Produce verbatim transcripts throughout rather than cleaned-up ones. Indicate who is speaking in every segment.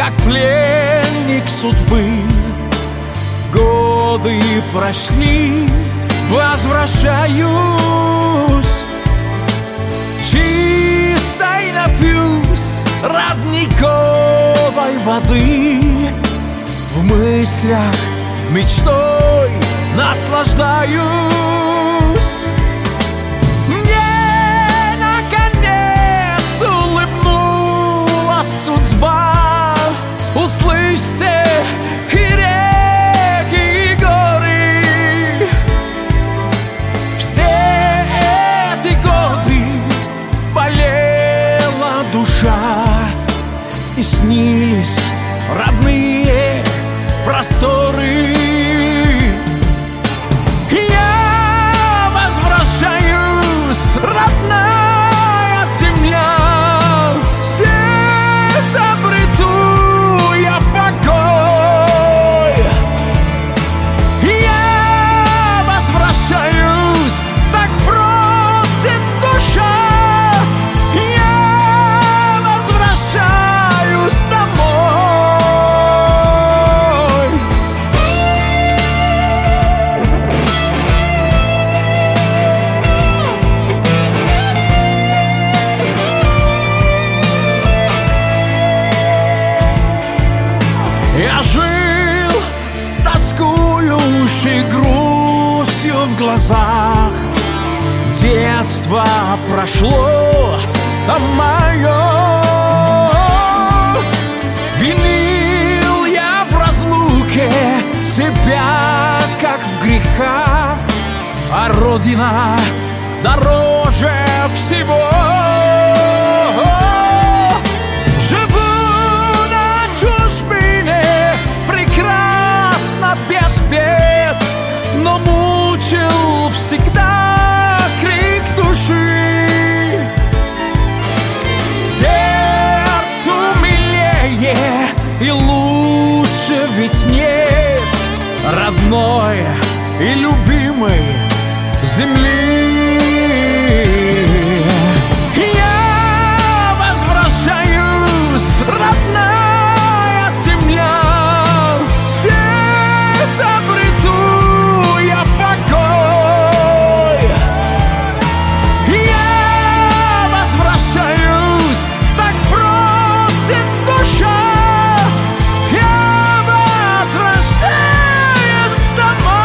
Speaker 1: как пленник судьбы. Годы прошли, возвращаюсь, чистой напьюсь родниковой воды. В мыслях мечтой наслаждаюсь. Мне наконец улыбнулась судьба. Услышьте и реки, и горы. Все эти годы болела душа, и снились родные просторы. Я возвращаюсь, родная земля. Здесь обрету я покой. Я возвращаюсь, так просит душа. Я возвращаюсь домой. Я жил с тоскующей грустью в глазах. Детство прошло там мое. Винил я в разлуке себя, как в грехах, а Родина дороже всего. Без бед, но мучил всегда крик души. Сердцу милее и лучше ведь нет родной и любимой земли. Я возвращаюсь, родная земля. Обрету я покой. Я возвращаюсь, так просит душа. Я возвращаюсь домой.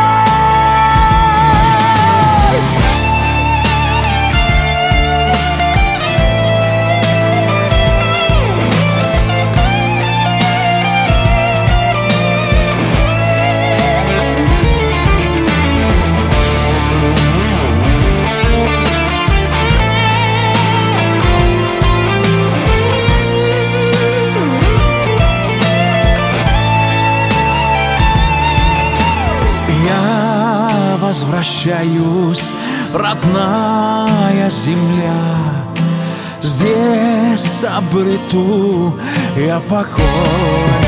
Speaker 1: Возвращаюсь, родная земля. Здесь обрету я покой.